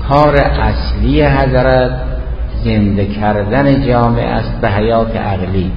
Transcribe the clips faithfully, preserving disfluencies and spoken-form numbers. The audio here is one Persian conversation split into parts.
کار اصلی حضرت زنده کردن جامعه است به حیات عقلی،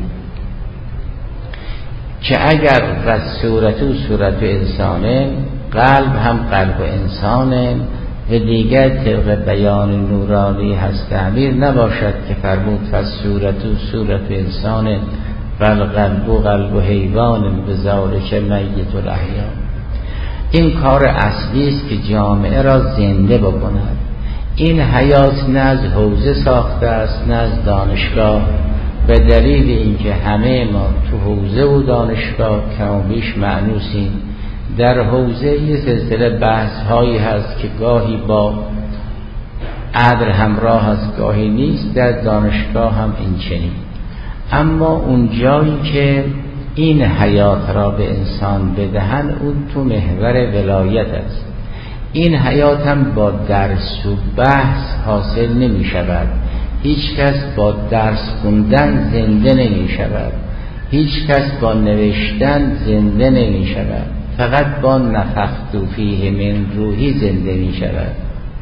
که اگر و صورت و صورت انسانه، قلب هم قلب انسانه و دیگر طبق بیان نورانی هست تعبیر نباشد که فرمود فصورت و صورت انسانه و قلب و قلب و حیوان بذالک میت الاحیاء. این کار اصلی است که جامعه را زنده بکند. این حیات نه از حوزه ساخته است نه از دانشگاه، به دلیل اینکه همه ما تو حوزه و دانشگاه کم و بیش مأنوسیم. در حوزه یه سلسله بحث هایی هست که گاهی با عدل همراه است گاهی نیست، در دانشگاه هم این چنین. اما اون جایی که این حیات را به انسان بدهن اون تو محور ولایت است. این حیات هم با درس و بحث حاصل نمی شود. هیچ کس با درس خوندن زنده نمی شود، هیچ کس با نوشتن زنده نمی شود، فقط با نفخت فیه من روحی زنده می شود.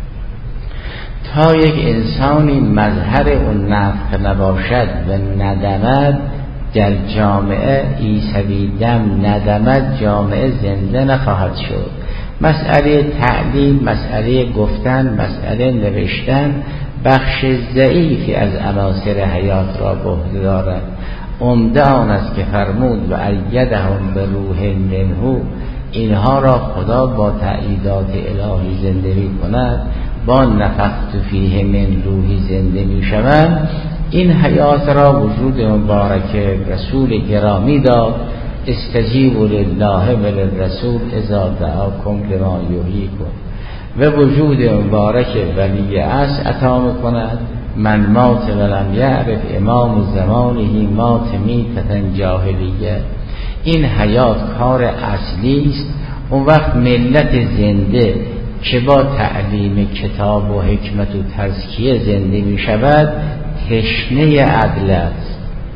تا یک انسانی مظهر اون نفخ نباشد و ندمد در جامعه عیسوی دم ندمد، جامعه زنده نخواهد شد. مسئله تعلیم، مسئله گفتن، مسئله نوشتن بخش ضعیفی از عناصر حیات را به عهده دارد. عمده آن است که فرمود و ایدهم به روح منه، اینها را خدا با تأییدات الهی زنده می کند، با نفخت فیه من روحی زنده می شود. این حیات را وجود مبارک رسول گرامی داد، استجیبوا لله و للرسول اذا دعاکم لما یحییکم، و وجود مبارک ولی عصر عطا میکند. من مات ولم یعرف امام زمانه مات میتة جاهلیه. این حیات کار اصلی است. اون وقت ملت زنده که با تعلیم کتاب و حکمت و تزکیه زنده می شود تشنه عدل است.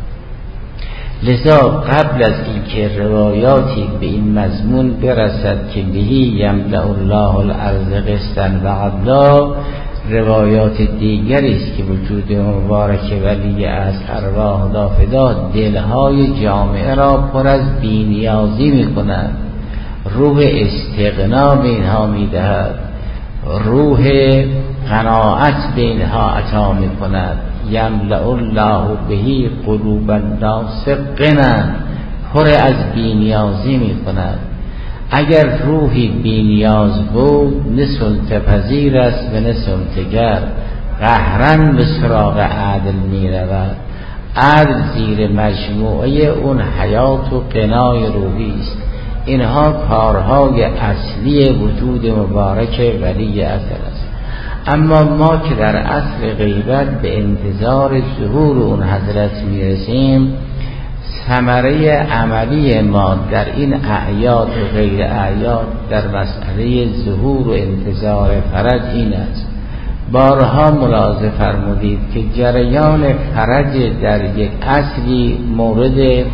لذا قبل از اینکه روایاتی به این مضمون برسد که بهی یملأ الله الارض قسطا و عدلا، روایات دیگری است که وجود مبارک ولی از ارواح دافدا دلهای جامعه را پر از بی‌نیازی می‌کند، روح استغنا به اینها می‌دهد، روح قناعت به اینها عطا می‌کند. یملأ الله بهی قلوب الناس غنا، پر از بی‌نیازی می‌کند. اگر روحی بی‌نیاز بود نه سلطه پذیر است و نه سلطه‌گر، قهرن به سراغ عدل می‌رود. عدل زیر مجموعه اون حیات و قنای روحی است. اینها کارهای اصلی وجود مبارک ولی اثر است. اما ما که در عصر غیبت به انتظار ظهور اون حضرت میرسیم، ثمره عملی ما در این اعیاد و غیر اعیاد در مسئله ظهور و انتظار فرج این است. بارها ملاحظه فرمودید که جریان فرج در یک اصلی مورد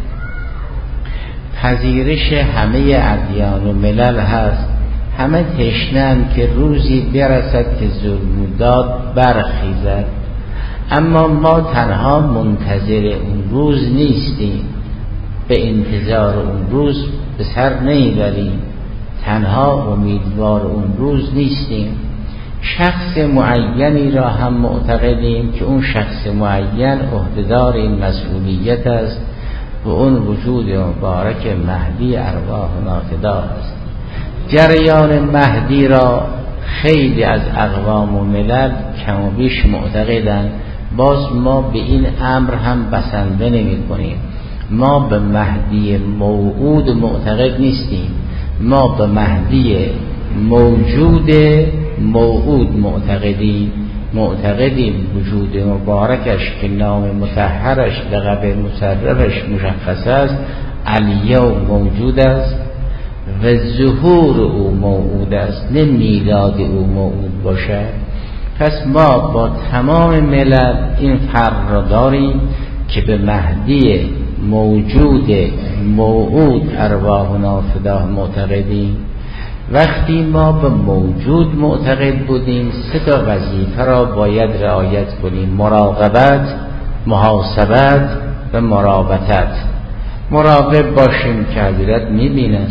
پذیرش همه ادیان و ملل هست. همه تشنه‌اند که روزی برسد که ظلم و داد برخیزد، اما ما تنها منتظر اون روز نیستیم، به انتظار اون روز به سر نمیبریم، تنها امیدوار اون روز نیستیم. شخص معینی را هم معتقدیم که اون شخص معین عهدهدار این مسئولیت است و اون وجود مبارک مهدی ارواح نافدا است. جریان مهدی را خیلی از اقوام و ملل کم و بیش معتقدند. باز ما به این امر هم بسنده نمی کنیم. ما به مهدی موعود معتقد نیستیم، ما به مهدی موجود موعود معتقدیم. معتقدیم وجود مبارکش که نام مطهرش لقب مشرفش مشخص است الیوم موجود است و ظهور او موعود است، نه میلاد او موعود باشد. پس ما با تمام ملل این فرق را داریم که به مهدی موجود موعود ارواح نافدا معتقدیم وقتی ما به موجود معتقد بودیم سه تا وظیفه را باید رعایت کنیم: مراقبت، محاسبت و مرابطت. مراقب باشیم که حضرت میبینه،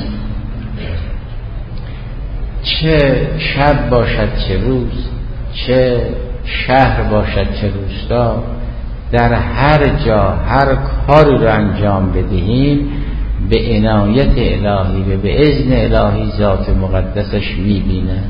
چه شب باشد چه روز، چه شهر باشد چه روستا، در هر جا هر کاری رو انجام بدهیم به عنایت الهی و به اذن الهی ذات مقدسش میبینه.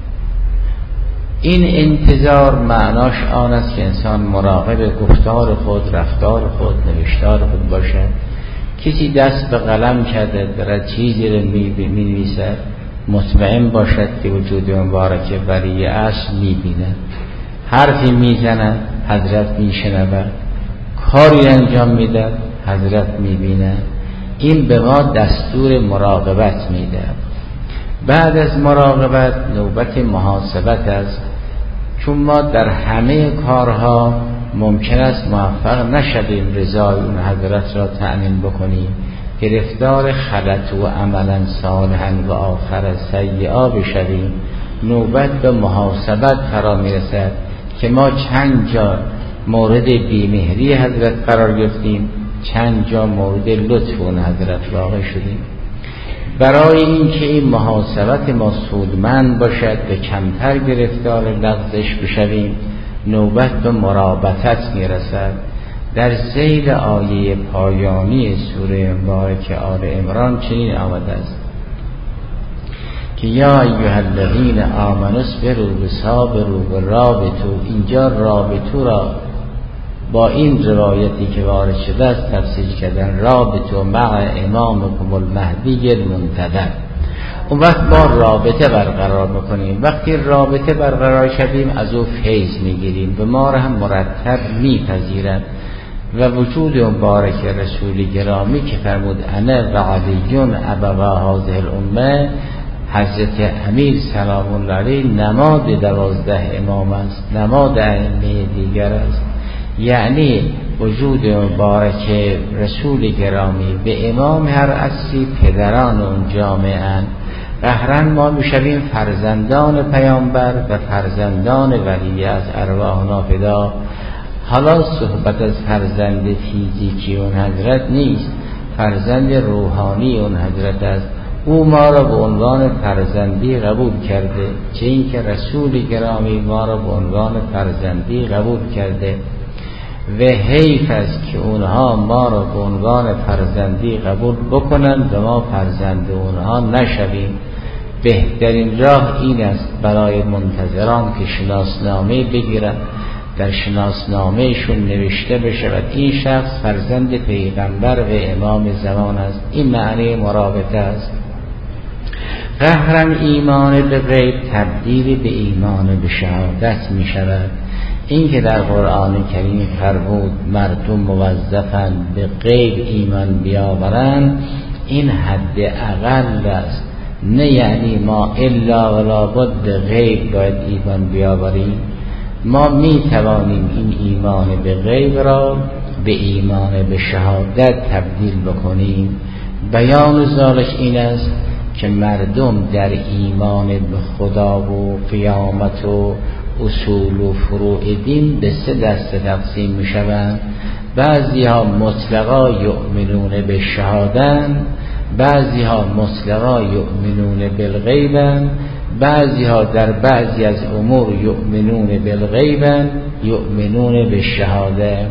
این انتظار معناش آن است که انسان مراقب گفتار خود، رفتار خود، نوشتار خود باشد. کسی دست به قلم کرده دارد چیزی رو می‌نویسد، مطمئن باشد که وجود مبارک ولی اصل میبینه. حرفی میزند حضرت میشنود، کاری انجام میده حضرت میبینه. این به ما دستور مراقبت میده. بعد از مراقبت نوبت محاسبت است، چون ما در همه کارها ممکن است موفق نشویم رضای اون حضرت را تأمین بکنیم، گرفتار خلط و عملا صالحا و آخر سیئا بشویم. نوبت به محاسبت فرا میرسد که ما چند جا مورد بیمهری حضرت قرار گرفتیم، چند جا مورد لطف اون حضرت واقع شدیم. برای اینکه این محاسبت ما سودمند باشد و کمتر گرفتار لغزش بشویم، نوبت به مرابطت میرسد. در ذیل آیه پایانی سوره مبارکه آل عمران چنین آمده است که یا ایها الذین آمنوا اصبروا و صابروا و رابطوا. اینجا رابطو را با این روایتی که وارد شده است تفسیر کردن: رابطوا مع امامکم المهدی المنتظر. اون وقت ما رابطه برقرار میکنیم. وقتی رابطه برقرار شدیم از او فیض میگیریم و ما را هم مرتب میپذیرند. و وجود مبارک رسول گرامی که فرمود انا و علیون ابوا هذه الامه، حضرت امیر سلام الله علیه نماد دوازده امام است، نماد ائمه دیگر است. یعنی وجود مبارک رسول گرامی به امام هر اصلی پدران اون جامعه اند. قهرن ما میشویم فرزندان پیامبر و فرزندان ولی از ارواحنا فدا. حالا صحبت از فرزند فیزیکی اون حضرت نیست، فرزند روحانی اون حضرت است. او ما را به عنوان فرزندی قبول کرده، چه این که رسول گرامی ما را به عنوان فرزندی قبول کرده و حیف است که اونها ما را به عنوان فرزندی قبول بکنند و ما فرزند اونها نشویم. بهترین راه این است برای منتظران که شناسنامه بگیرند، در شناسنامهشون نوشته بشود این شخص فرزند پیغمبر و امام زمان است. این معنی مرابطه است. قهرن ایمان به غیب تبدیل به ایمان به شهادت می شود. این که در قرآن کریم فرمود مردم موظفند به غیب ایمان بیاورند، این حد اقل است. نه یعنی ما الا ولا بد غیب باید ایمان بیاوریم. ما می توانیم این ایمان به غیب را به ایمان به شهادت تبدیل بکنیم. بیان ذالک این است که مردم در ایمان به خدا و قیامت و اصول و فروع دین به سه دسته تقسیم می شوند. بعضی ها مطلقا یؤمنون به شهادت، بعضی ها مطلقا یؤمنون بالغیب، بعضی ها در بعضی از امور یؤمنون بالغیب یؤمنون بالشهاده.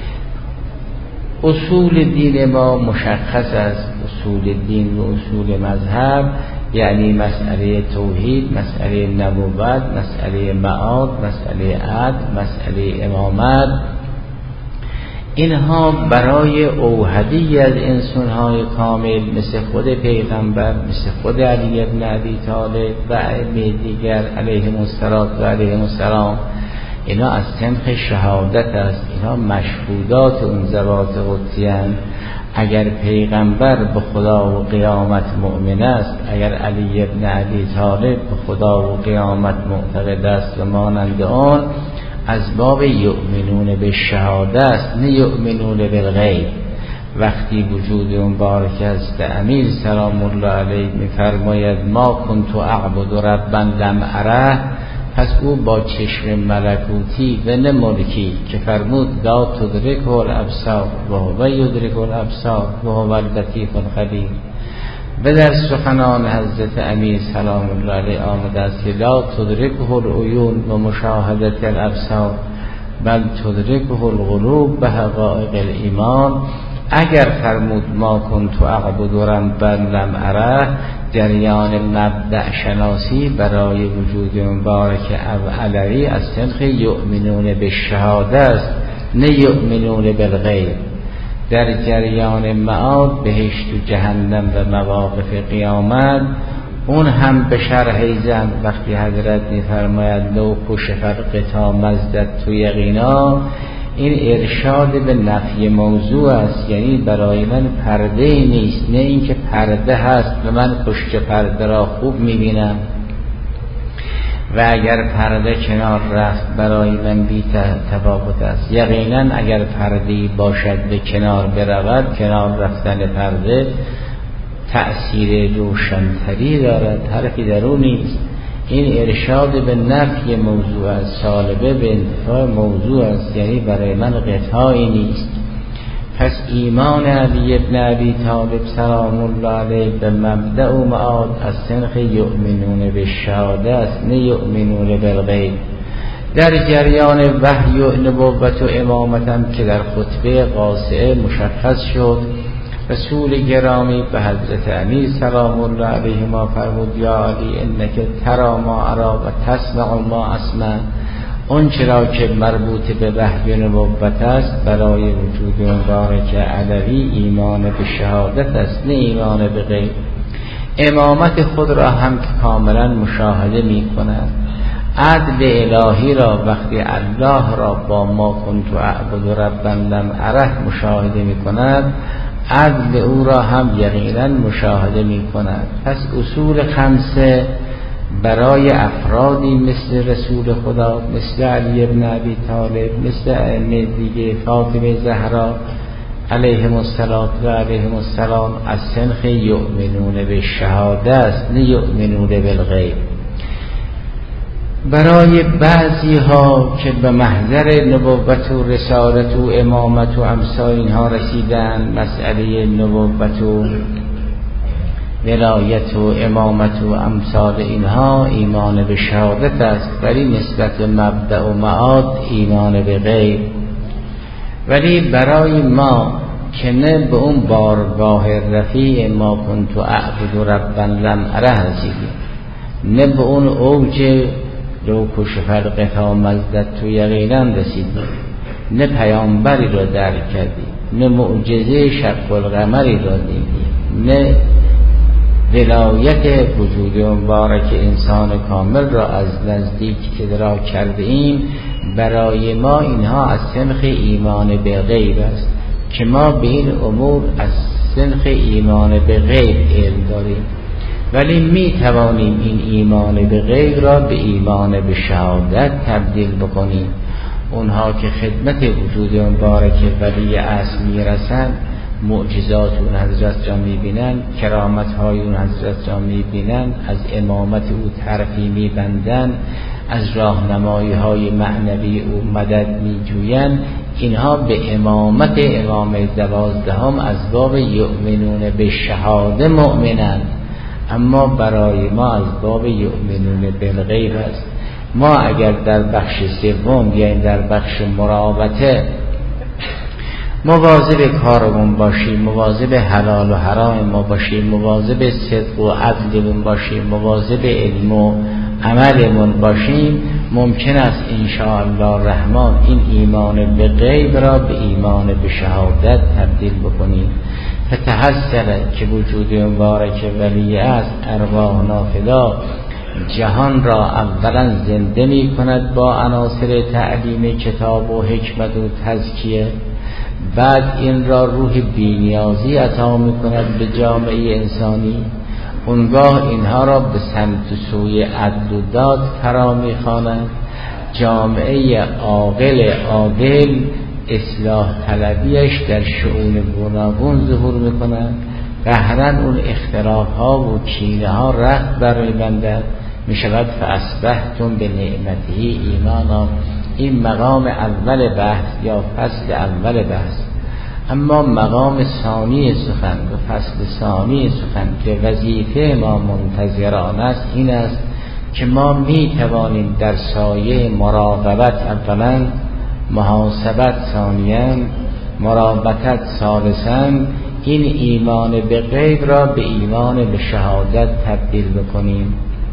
اصول دین ما مشخص است. اصول دین و اصول مذهب یعنی مسئله توحید، مسئله نبوت، مسئله معاد، مسئله عدل، مسئله امامت. اینها برای اوحدی از انسان‌های کامل مثل خود پیغمبر، مثل خود علی بن ابی طالب و ائمه دیگر علیهم الصلوة و علیهم السلام، اینا از سنخ شهادت است. اینا مشهودات اون ذوات قدسی‌اند. اگر پیغمبر به خدا و قیامت مؤمن است، اگر علی بن ابی طالب به خدا و قیامت معتقد است و مانند آن، از باب یؤمنون به شهاده است، نه یؤمنون بالغیب. وقتی وجود مبارک است امیر سلام الله علیه میفرماید ما کنت اعبد ربا لم اره، پس او با چشم ملکوتی و نه ملکی که فرمود لا تدرکه الابصار و هو یدرک الابصار و هو اللطیف الخبیر، و در سخنان حضرت امیر سلام الله علیه آمده است که لا تدرکه العیون و مشاهدت الابصار بل تدرکه القلوب به حقایق الایمان. اگر فرمود ما کنت اعبد ربا لم اره، جریان مبدأ شناسی برای وجود مبارک علوی از سنخ یؤمنون بالشهاده است نه یؤمنون بالغیب. در جریان معاد بهشت و جهنم و مواقف قیامت اون هم به شرح ایزن وقتی حضرت میفرماید لو کشف الغطا مزدت تو یقینا، این ارشاد به نفی موضوع است، یعنی برای من پرده ای نیست، نه اینکه پرده هست و من پشت پرده را خوب میبینم و اگر پرده کنار رفت برای من بی تفاوت است. یقینا اگر پرده‌ای باشد به کنار برود، کنار رفتن پرده تأثیر روشنتری دارد، حرفی در اون نیست. این ارشاد به نفی موضوع است، سالبه به انتفاع موضوع است، یعنی برای من قطعی نیست. پس ایمان علی ابن ابی طالب سلام الله علیه به مبدأ و معاد از سنخ یؤمنون بالشهاده است نه یؤمنون بالغیب. در جریان وحی و نبوت و امامت هم که در خطبه قاصعه مشخص شد، رسول گرامی به حضرت امیر سلام الله علیه ما فرمود یا علی انک ترا ما ارا و تسمع ما اسمع. اون چرا که مربوط به وحی و نبوت است برای وجود مبارک علوی ایمان به شهادت است نه ایمان به غیب. امامت خود را هم که کاملا مشاهده می کند. عدل الهی را وقتی الله را با ما کنت اعبد ربا لم اره مشاهده می کند، عدل او را هم یقینا مشاهده می کند. پس اصول خمسه برای افرادی مثل رسول خدا، مثل علی ابن ابی طالب، مثل ائمه دیگه، فاطمه زهرا علیهم السلام و علیهم السلام از سنخ یؤمنون به شهاده است نه یؤمنون بالغیب. برای بعضی ها که به محضر نبوت و رسالت و امامت و امثال اینها رسیدن، مسئله نبوت و ولایت و امامت و امثال اینها ایمان به شهادت است، ولی نسبت به مبدأ و معاد ایمان به غیب. ولی برای ما که نه به اون بارگاه رفیع ما کنت اعبد ربا لم اره رسیدیم، نه به اون اوج لو کشف الغطا مزدت تو یقینا رسیدیم، نه پیامبری را درک کردیم، نه معجزه شق القمری را دیدیم، نه ولایت وجود مبارک انسان کامل را از نزدیک ادراک کرده ایم. برای ما اینها از سنخ ایمان به غیب است که ما به این امور از سنخ ایمان به غیب علم داریم، ولی می توانیم این ایمان به غیب را به ایمان به شهادت تبدیل بکنیم. اونها که خدمت وجود مبارک ولی اصل می رسند، معجزات اون حضرت را می بینند، کرامت های اون حضرت را می بینند، از امامت او طرفی می بندند، از راهنمایی های معنوی او مدد می جویند. اینها به امامت امام دوازدهم از باب یؤمنون به شهاده مؤمنند، اما برای ما از باب یؤمنون بالغیب است. ما اگر در بخش سوم یعنی در بخش مراقبه مواظب کارمون باشیم، مواظب حلال و حرام ما باشیم، مواظب صدق و عدلمون باشیم، مواظب علم و عملمون باشیم، ممکن است ان شاء الله الرحمن این ایمان به غیب را به ایمان به شهادت تبدیل بکنیم. فتحسن که وجود مبارک ولی است ارواح نافدا جهان را اولا زنده می کند با عناصر تعلیم کتاب و حکمت و تزکیه، بعد این را روح بی‌نیازی عطا می کند به جامعه انسانی. اونگاه اینها را به سمت سوی عدل و داد فرا می خوانند. جامعه عاقل عادل اصلاح طلبیش در شؤون گوناگون ظهور میکنند. قهرن اون اختلاف ها و کینه ها رخت برمی بندد، میشود فاصبحتم به نعمته ایمانا. این مقام اول بحث یا فصل اول بحث. اما مقام ثانی سخن و فصل ثانی سخن که وظیفه ما منتظران است این است که ما می توانیم در سایه مراقبت اولا، محاسبت ثانیاً، مراقبت ثالثاً این ایمان به غیب را به ایمان به شهادت تبدیل بکنیم.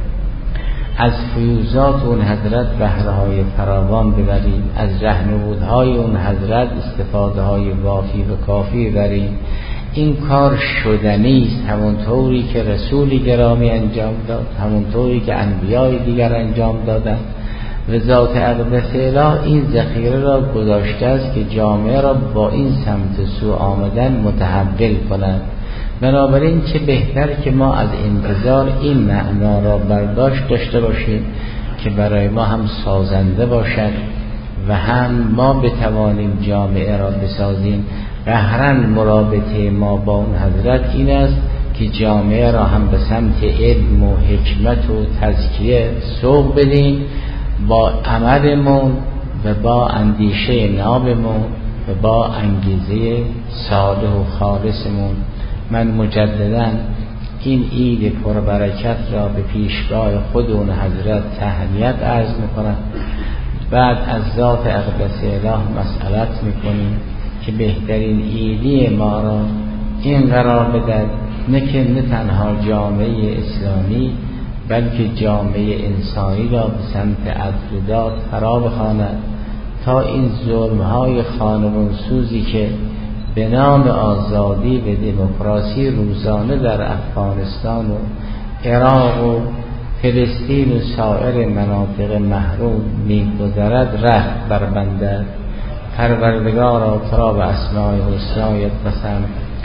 از فیوزات اون حضرت بهره‌های فراوان ببریم، از رهنمودهای اون حضرت استفاده های وافی و کافی ببریم. این کار شدنی است، همونطوری که رسولی گرامی انجام داد، همونطوری که انبیای دیگر انجام دادند. و ذات اقدس اله این ذخیره را گذاشته است که جامعه را با این سمت سو آمدن متحول کند. بنابراین چه بهتر که ما از انتظار این معنا را برداشت داشته باشیم که برای ما هم سازنده باشد و هم ما بتوانیم جامعه را بسازیم. قهرن مرابطه ما با اون حضرت این است که جامعه را هم به سمت علم و حکمت و تزکیه سوق بدیم، با عملمون و با اندیشه نابمون و با انگیزه صالح و خالصمون. من مجدداً این عید پربرکت را به پیشگاه خود اون حضرت تهنیت عرض میکنم. بعد از ذات اقدس اله مسئلت میکنیم که بهترین عیدی ما را این قرار بدهد، نه که نه تنها جامعه اسلامی بلکه جامعه انسانی را به سمت عدل و داد فرا بخواند تا این ظلم‌های خانمانسوزی که به نام آزادی و دموکراسی روزانه در افغانستان و عراق و فلسطین و سایر مناطق محروم می‌گذرد رخت بربندد. پروردگارا تو را به اسماء حسنایت قسم،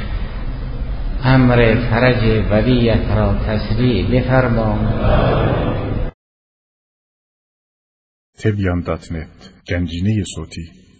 امر فرج ولیت را تسریع بفرما. تبیان دات نت گنجینه صوتی